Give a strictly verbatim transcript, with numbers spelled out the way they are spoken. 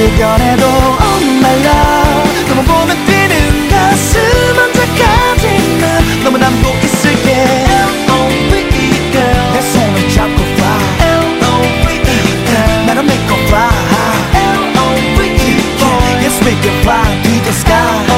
주변에도 Oh my love 너만 보면 뛰는 가슴 언제까지 난 너만 안고 있을게 L O V E girl 내 손을 잡고 fly L O V E girl 나를 믿고 fly L O V E girl Yes we can fly to the sky